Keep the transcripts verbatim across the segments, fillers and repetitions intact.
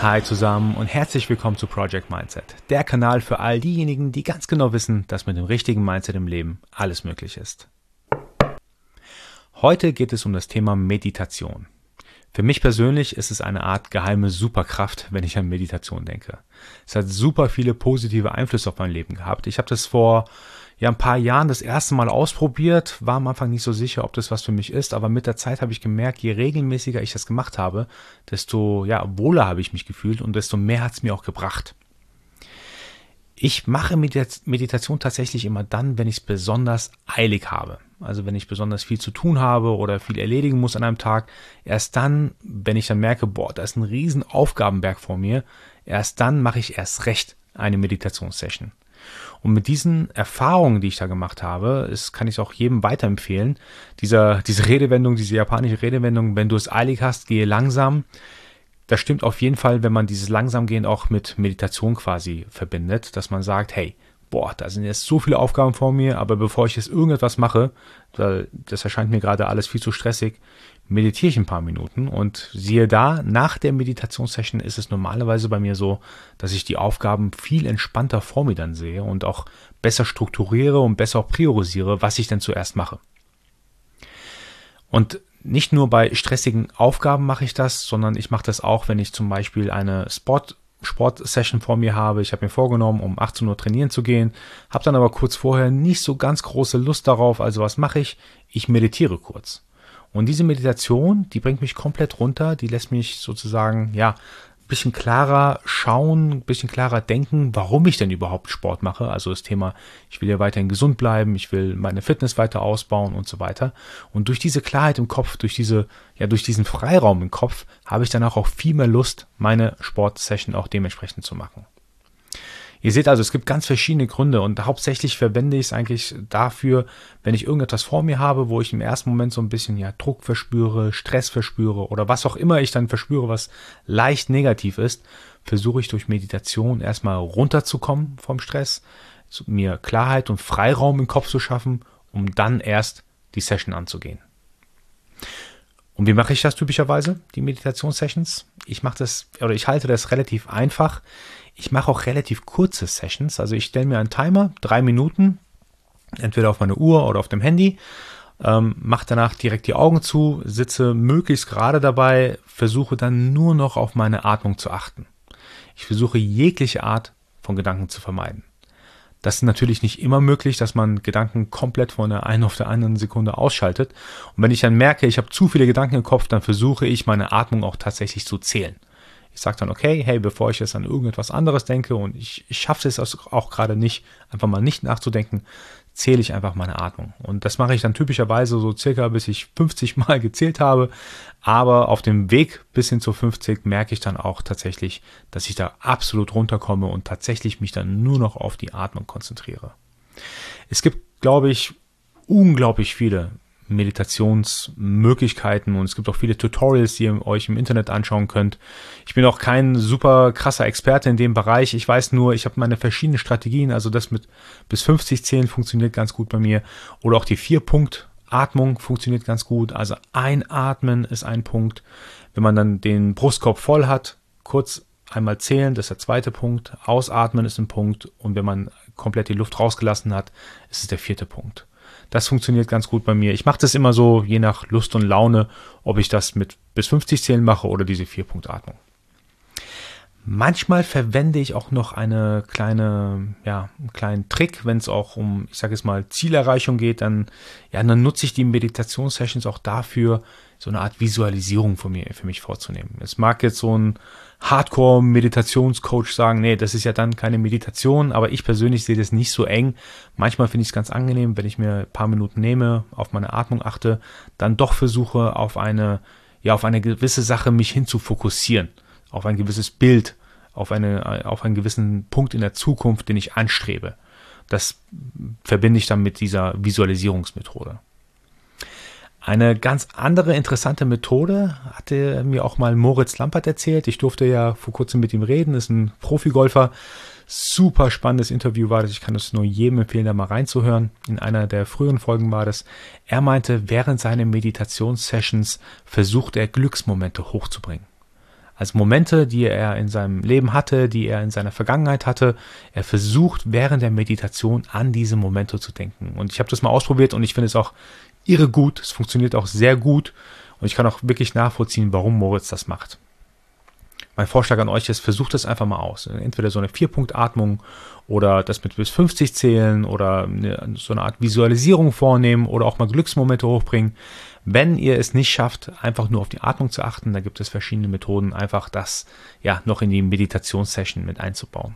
Hi zusammen und herzlich willkommen zu Project Mindset, der Kanal für all diejenigen, die ganz genau wissen, dass mit dem richtigen Mindset im Leben alles möglich ist. Heute geht es um das Thema Meditation. Für mich persönlich ist es eine Art geheime Superkraft, wenn ich an Meditation denke. Es hat super viele positive Einflüsse auf mein Leben gehabt. Ich habe das vor ja, ein paar Jahren das erste Mal ausprobiert, war am Anfang nicht so sicher, ob das was für mich ist, aber mit der Zeit habe ich gemerkt, je regelmäßiger ich das gemacht habe, desto ja, wohler habe ich mich gefühlt und desto mehr hat es mir auch gebracht. Ich mache Meditation tatsächlich immer dann, wenn ich es besonders eilig habe. Also wenn ich besonders viel zu tun habe oder viel erledigen muss an einem Tag. Erst dann, wenn ich dann merke, boah, da ist ein riesen Aufgabenberg vor mir, erst dann mache ich erst recht eine Meditationssession. Und mit diesen Erfahrungen, die ich da gemacht habe, ist, kann ich es auch jedem weiterempfehlen. Dieser, diese Redewendung, diese japanische Redewendung, wenn du es eilig hast, gehe langsam. Das stimmt auf jeden Fall, wenn man dieses Langsamgehen auch mit Meditation quasi verbindet, dass man sagt, hey, boah, da sind jetzt so viele Aufgaben vor mir, aber bevor ich jetzt irgendetwas mache, weil das erscheint mir gerade alles viel zu stressig, meditiere ich ein paar Minuten und siehe da, nach der Meditationssession ist es normalerweise bei mir so, dass ich die Aufgaben viel entspannter vor mir dann sehe und auch besser strukturiere und besser auch priorisiere, was ich denn zuerst mache. Und nicht nur bei stressigen Aufgaben mache ich das, sondern ich mache das auch, wenn ich zum Beispiel eine Sport Sportsession vor mir habe. Ich habe mir vorgenommen, um achtzehn Uhr trainieren zu gehen, habe dann aber kurz vorher nicht so ganz große Lust darauf. Also was mache ich? Ich meditiere kurz. Und diese Meditation, die bringt mich komplett runter, die lässt mich sozusagen, ja, ein bisschen klarer schauen, ein bisschen klarer denken, warum ich denn überhaupt Sport mache. Also das Thema, ich will ja weiterhin gesund bleiben, ich will meine Fitness weiter ausbauen und so weiter. Und durch diese Klarheit im Kopf, durch diese, ja, durch diesen Freiraum im Kopf, habe ich dann auch, auch viel mehr Lust, meine Sportsession auch dementsprechend zu machen. Ihr seht also, es gibt ganz verschiedene Gründe und hauptsächlich verwende ich es eigentlich dafür, wenn ich irgendetwas vor mir habe, wo ich im ersten Moment so ein bisschen ja Druck verspüre, Stress verspüre oder was auch immer ich dann verspüre, was leicht negativ ist, versuche ich durch Meditation erstmal runterzukommen vom Stress, mir Klarheit und Freiraum im Kopf zu schaffen, um dann erst die Session anzugehen. Und wie mache ich das typischerweise, die Meditationssessions? Ich mache das, oder ich halte das relativ einfach. Ich mache auch relativ kurze Sessions. Also ich stelle mir einen Timer, drei Minuten, entweder auf meine Uhr oder auf dem Handy, ähm, mache danach direkt die Augen zu, sitze möglichst gerade dabei, versuche dann nur noch auf meine Atmung zu achten. Ich versuche jegliche Art von Gedanken zu vermeiden. Das ist natürlich nicht immer möglich, dass man Gedanken komplett von der einen auf der anderen Sekunde ausschaltet. Und wenn ich dann merke, ich habe zu viele Gedanken im Kopf, dann versuche ich, meine Atmung auch tatsächlich zu zählen. Ich sage dann, okay, hey, bevor ich jetzt an irgendetwas anderes denke und ich, ich schaffe es auch gerade nicht, einfach mal nicht nachzudenken, zähle ich einfach meine Atmung. Und das mache ich dann typischerweise so circa, bis ich fünfzig Mal gezählt habe. Aber auf dem Weg bis hin zu fünfzig merke ich dann auch tatsächlich, dass ich da absolut runterkomme und tatsächlich mich dann nur noch auf die Atmung konzentriere. Es gibt, glaube ich, unglaublich viele Meditationsmöglichkeiten und es gibt auch viele Tutorials, die ihr euch im Internet anschauen könnt. Ich bin auch kein super krasser Experte in dem Bereich. Ich weiß nur, ich habe meine verschiedenen Strategien, also das mit bis fünfzig zählen funktioniert ganz gut bei mir oder auch die Vier-Punkt-Atmung funktioniert ganz gut. Also einatmen ist ein Punkt. Wenn man dann den Brustkorb voll hat, kurz einmal zählen, das ist der zweite Punkt. Ausatmen ist ein Punkt und wenn man komplett die Luft rausgelassen hat, ist es der vierte Punkt. Das funktioniert ganz gut bei mir. Ich mache das immer so, je nach Lust und Laune, ob ich das mit bis fünfzig zählen mache oder diese Vier-Punkt-Atmung. Manchmal verwende ich auch noch eine kleine, ja, einen kleinen Trick, wenn es auch um, ich sage jetzt mal, Zielerreichung geht, dann, ja, dann nutze ich die Meditationssessions auch dafür, so eine Art Visualisierung von mir, für mich vorzunehmen. Es mag jetzt so ein Hardcore-Meditationscoach sagen, nee, das ist ja dann keine Meditation, aber ich persönlich sehe das nicht so eng. Manchmal finde ich es ganz angenehm, wenn ich mir ein paar Minuten nehme, auf meine Atmung achte, dann doch versuche, auf eine, ja, auf eine gewisse Sache mich hin zu fokussieren, auf ein gewisses Bild, auf eine, auf einen gewissen Punkt in der Zukunft, den ich anstrebe. Das verbinde ich dann mit dieser Visualisierungsmethode. Eine ganz andere interessante Methode hatte mir auch mal Moritz Lampert erzählt. Ich durfte ja vor kurzem mit ihm reden, ist ein Profigolfer. Super spannendes Interview war das. Ich kann es nur jedem empfehlen, da mal reinzuhören. In einer der früheren Folgen war das. Er meinte, während seiner Meditationssessions versucht er Glücksmomente hochzubringen. Also Momente, die er in seinem Leben hatte, die er in seiner Vergangenheit hatte. Er versucht während der Meditation an diese Momente zu denken. Und ich habe das mal ausprobiert und ich finde es auch irre gut. Es funktioniert auch sehr gut und ich kann auch wirklich nachvollziehen, warum Moritz das macht. Mein Vorschlag an euch ist, versucht es einfach mal aus. Entweder so eine Vier-Punkt-Atmung oder das mit bis fünfzig zählen oder eine, so eine Art Visualisierung vornehmen oder auch mal Glücksmomente hochbringen. Wenn ihr es nicht schafft, einfach nur auf die Atmung zu achten, da gibt es verschiedene Methoden, einfach das ja noch in die Meditationssession mit einzubauen.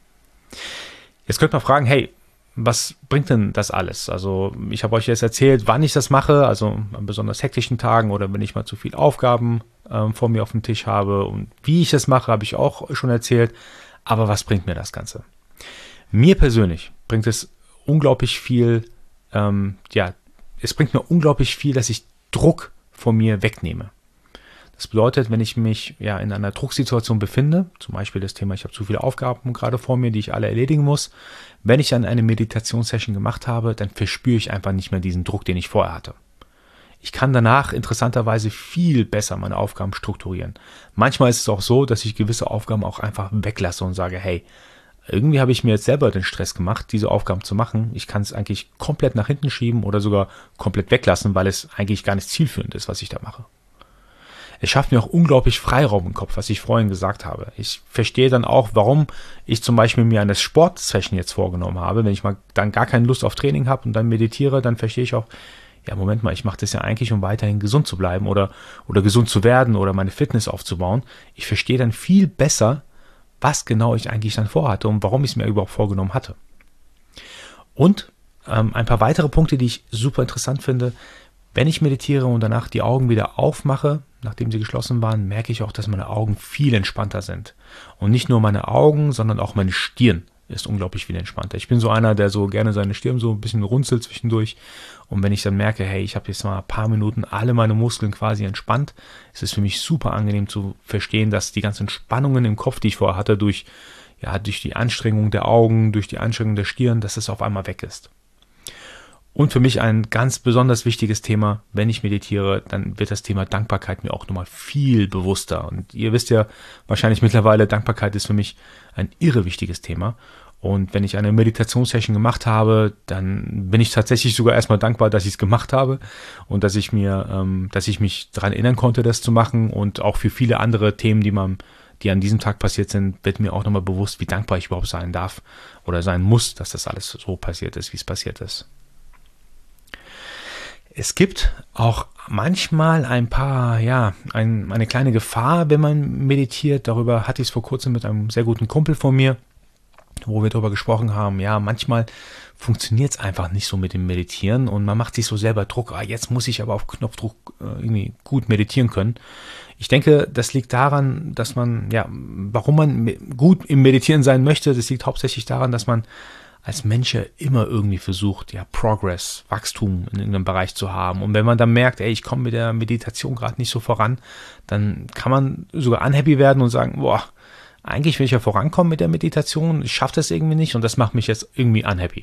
Jetzt könnt man fragen, hey, was bringt denn das alles? Also ich habe euch jetzt erzählt, wann ich das mache, also an besonders hektischen Tagen oder wenn ich mal zu viele Aufgaben ähm, vor mir auf dem Tisch habe und wie ich das mache, habe ich auch schon erzählt. Aber was bringt mir das Ganze? Mir persönlich bringt es unglaublich viel, ähm, ja, es bringt mir unglaublich viel, dass ich Druck von mir wegnehme. Das bedeutet, wenn ich mich ja in einer Drucksituation befinde, zum Beispiel das Thema, ich habe zu viele Aufgaben gerade vor mir, die ich alle erledigen muss, wenn ich dann eine Meditationssession gemacht habe, dann verspüre ich einfach nicht mehr diesen Druck, den ich vorher hatte. Ich kann danach interessanterweise viel besser meine Aufgaben strukturieren. Manchmal ist es auch so, dass ich gewisse Aufgaben auch einfach weglasse und sage, hey, irgendwie habe ich mir jetzt selber den Stress gemacht, diese Aufgaben zu machen. Ich kann es eigentlich komplett nach hinten schieben oder sogar komplett weglassen, weil es eigentlich gar nicht zielführend ist, was ich da mache. Es schafft mir auch unglaublich Freiraum im Kopf, was ich vorhin gesagt habe. Ich verstehe dann auch, warum ich zum Beispiel mir eine Sportsession jetzt vorgenommen habe. Wenn ich mal dann gar keine Lust auf Training habe und dann meditiere, dann verstehe ich auch, ja, Moment mal, ich mache das ja eigentlich, um weiterhin gesund zu bleiben oder, oder gesund zu werden oder meine Fitness aufzubauen. Ich verstehe dann viel besser, was genau ich eigentlich dann vorhatte und warum ich es mir überhaupt vorgenommen hatte. Und ähm, ein paar weitere Punkte, die ich super interessant finde. Wenn ich meditiere und danach die Augen wieder aufmache, nachdem sie geschlossen waren, merke ich auch, dass meine Augen viel entspannter sind. Und nicht nur meine Augen, sondern auch meine Stirn ist unglaublich viel entspannter. Ich bin so einer, der so gerne seine Stirn so ein bisschen runzelt zwischendurch. Und wenn ich dann merke, hey, ich habe jetzt mal ein paar Minuten alle meine Muskeln quasi entspannt, ist es für mich super angenehm zu verstehen, dass die ganzen Spannungen im Kopf, die ich vorher hatte, durch, ja, durch die Anstrengung der Augen, durch die Anstrengung der Stirn, dass es auf einmal weg ist. Und für mich ein ganz besonders wichtiges Thema, wenn ich meditiere, dann wird das Thema Dankbarkeit mir auch nochmal viel bewusster. Und ihr wisst ja wahrscheinlich mittlerweile, Dankbarkeit ist für mich ein irre wichtiges Thema. Und wenn ich eine Meditationssession gemacht habe, dann bin ich tatsächlich sogar erstmal dankbar, dass ich es gemacht habe und dass ich mir, ähm, dass ich mich daran erinnern konnte, das zu machen. Und auch für viele andere Themen, die man, die an diesem Tag passiert sind, wird mir auch nochmal bewusst, wie dankbar ich überhaupt sein darf oder sein muss, dass das alles so passiert ist, wie es passiert ist. Es gibt auch manchmal ein paar, ja, ein, eine kleine Gefahr, wenn man meditiert. Darüber hatte ich es vor kurzem mit einem sehr guten Kumpel von mir, wo wir darüber gesprochen haben. Ja, manchmal funktioniert es einfach nicht so mit dem Meditieren und man macht sich so selber Druck. Ah, jetzt muss ich aber auf Knopfdruck äh, irgendwie gut meditieren können. Ich denke, das liegt daran, dass man, ja, warum man gut im Meditieren sein möchte, das liegt hauptsächlich daran, dass man als Mensch ja immer irgendwie versucht, ja, Progress, Wachstum in irgendeinem Bereich zu haben. Und wenn man dann merkt, ey, ich komme mit der Meditation gerade nicht so voran, dann kann man sogar unhappy werden und sagen, boah, eigentlich will ich ja vorankommen mit der Meditation, ich schaffe das irgendwie nicht und das macht mich jetzt irgendwie unhappy.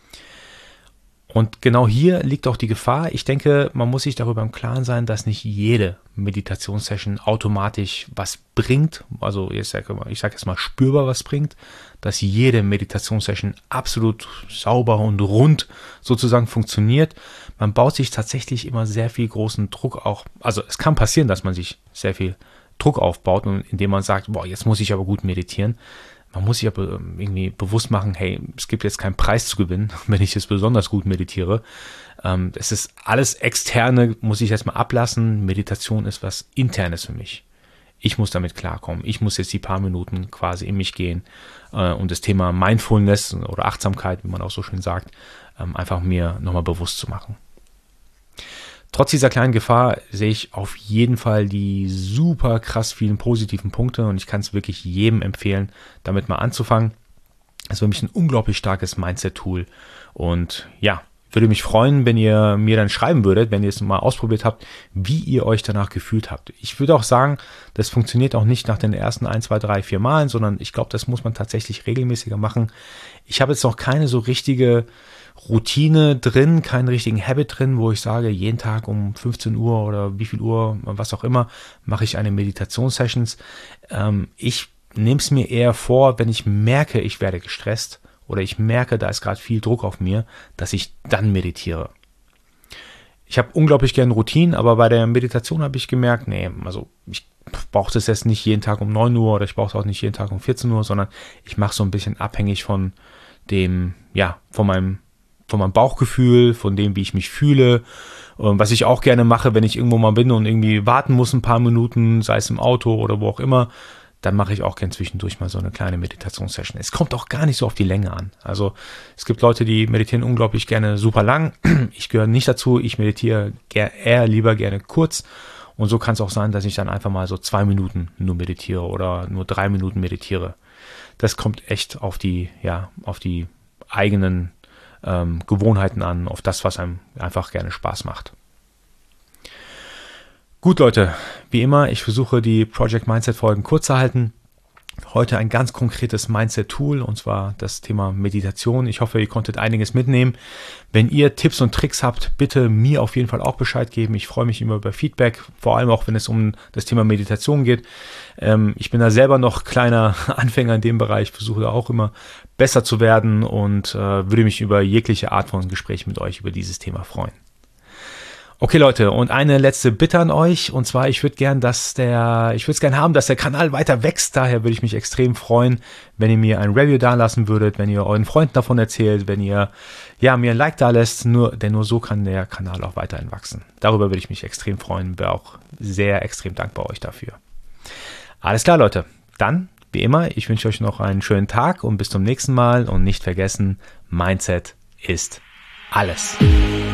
Und genau hier liegt auch die Gefahr. Ich denke, man muss sich darüber im Klaren sein, dass nicht jede Meditationssession automatisch was bringt. Also ich sage ich sag jetzt mal spürbar was bringt, dass jede Meditationssession absolut sauber und rund sozusagen funktioniert. Man baut sich tatsächlich immer sehr viel großen Druck auch. Also es kann passieren, dass man sich sehr viel Druck aufbaut, und indem man sagt, boah, jetzt muss ich aber gut meditieren. Man muss sich aber irgendwie bewusst machen, hey, es gibt jetzt keinen Preis zu gewinnen, wenn ich jetzt besonders gut meditiere. Ähm, es ist alles Externe, muss ich jetzt mal ablassen. Meditation ist was Internes für mich. Ich muss damit klarkommen. Ich muss jetzt die paar Minuten quasi in mich gehen äh, und das Thema Mindfulness oder Achtsamkeit, wie man auch so schön sagt, ähm, einfach mir nochmal bewusst zu machen. Trotz dieser kleinen Gefahr sehe ich auf jeden Fall die super krass vielen positiven Punkte und ich kann es wirklich jedem empfehlen, damit mal anzufangen. Es ist für mich ein unglaublich starkes Mindset-Tool und ja, würde mich freuen, wenn ihr mir dann schreiben würdet, wenn ihr es mal ausprobiert habt, wie ihr euch danach gefühlt habt. Ich würde auch sagen, das funktioniert auch nicht nach den ersten ein, zwei, drei, vier Malen, sondern ich glaube, das muss man tatsächlich regelmäßiger machen. Ich habe jetzt noch keine so richtige Routine drin, keinen richtigen Habit drin, wo ich sage, jeden Tag um fünfzehn Uhr oder wie viel Uhr, was auch immer, mache ich eine Meditationssessions. Ähm, ich nehme es mir eher vor, wenn ich merke, ich werde gestresst, oder ich merke, da ist gerade viel Druck auf mir, dass ich dann meditiere. Ich habe unglaublich gerne Routinen, aber bei der Meditation habe ich gemerkt, nee, also ich brauche das jetzt nicht jeden Tag um neun Uhr oder ich brauche es auch nicht jeden Tag um vierzehn Uhr, sondern ich mache so ein bisschen abhängig von dem, ja, von meinem, von meinem Bauchgefühl, von dem, wie ich mich fühle. Was ich auch gerne mache, wenn ich irgendwo mal bin und irgendwie warten muss ein paar Minuten, sei es im Auto oder wo auch immer, dann mache ich auch gern zwischendurch mal so eine kleine Meditationssession. Es kommt auch gar nicht so auf die Länge an. Also es gibt Leute, die meditieren unglaublich gerne super lang. Ich gehöre nicht dazu. Ich meditiere eher lieber gerne kurz. Und so kann es auch sein, dass ich dann einfach mal so zwei Minuten nur meditiere oder nur drei Minuten meditiere. Das kommt echt auf die, ja, auf die eigenen ähm, Gewohnheiten an, auf das, was einem einfach gerne Spaß macht. Gut, Leute, wie immer, ich versuche die Project Mindset Folgen kurz zu halten. Heute ein ganz konkretes Mindset-Tool, und zwar das Thema Meditation. Ich hoffe, ihr konntet einiges mitnehmen. Wenn ihr Tipps und Tricks habt, bitte mir auf jeden Fall auch Bescheid geben. Ich freue mich immer über Feedback, vor allem auch, wenn es um das Thema Meditation geht. Ähm, ich bin da selber noch kleiner Anfänger in dem Bereich, versuche da auch immer besser zu werden und äh, würde mich über jegliche Art von Gespräch mit euch über dieses Thema freuen. Okay, Leute, und eine letzte Bitte an euch, und zwar, ich würde gern, dass der, ich würde es gern haben, dass der Kanal weiter wächst, daher würde ich mich extrem freuen, wenn ihr mir ein Review dalassen würdet, wenn ihr euren Freunden davon erzählt, wenn ihr, ja, mir ein Like dalässt, nur, denn nur so kann der Kanal auch weiterhin wachsen. Darüber würde ich mich extrem freuen, wäre auch sehr extrem dankbar euch dafür. Alles klar, Leute, dann, wie immer, ich wünsche euch noch einen schönen Tag und bis zum nächsten Mal und nicht vergessen, Mindset ist alles.